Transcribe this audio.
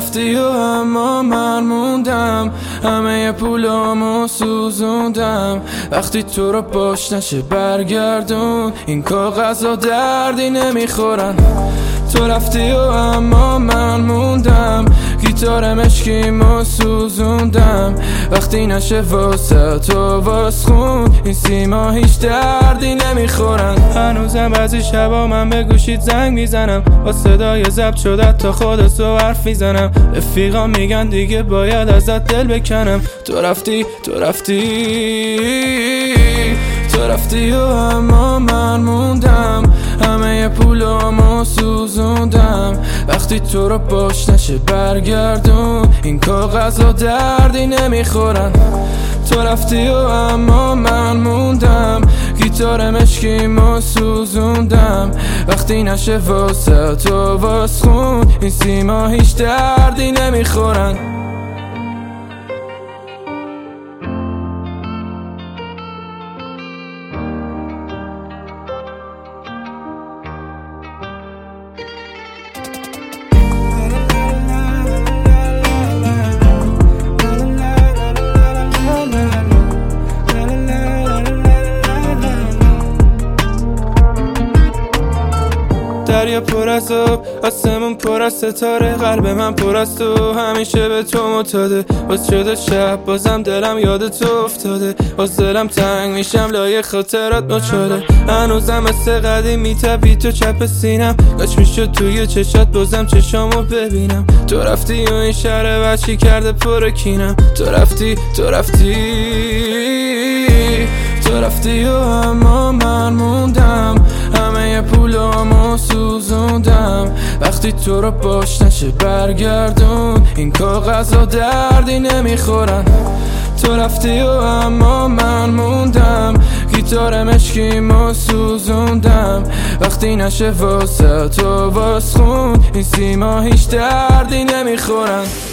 رفتی و اما من موندم، همه پولامو سوزوندم. وقتی تو رو باش نشه برگردون، این کاغذها دردی نمیخورن. تو رفتی و اما من موندم، گیتار مشکیمو سوزوندم. وقتی نشه واسه تو واس خون، این سیما هیچ دردی نمیخورن. هنوزم بعضی شبا من به گوشیت زنگ میزنم، با صدای ضبط شده تا خودتو حرف میزنم. رفیقا میگن دیگه باید ازت دل بکنم. تو رفتی و اما من موندم، همه پولامو سوزوندم. وقتی تو رو باش نشه برگردون، این کاغذها دردی نمیخورن. تو رفتی و اما من موندم، گیتار مشکیمو سوزوندم. وقتی نشه واسه تو واس خون، این سیما هیچ دردی نمیخورن. دریا پر از آب، آسمون پر از ستاره، قلب من پر از تو، همیشه به تو معتاده. باز شده شب، بازم دلم یاد تو افتاده. باز دلم تنگ میشم، لای خاطرات نوچاله. هنوزم مثل قدیم میتپی تو چپ سینم، کاش میشد توی چشات بازم چشامو ببینم. تو رفتی و این شهر وحشی کرده پر کینم. تو رفتی و اما من موندم، همه پولامو سوزوندم. وقتی تو رو باش نشه برگردون، این کاغذها دردی نمیخورن. تو رفتی و اما من موندم، گیتار مشکیمو سوزوندم. وقتی نشه واسه تو واس خون، این سیما هیچ دردی نمیخورن.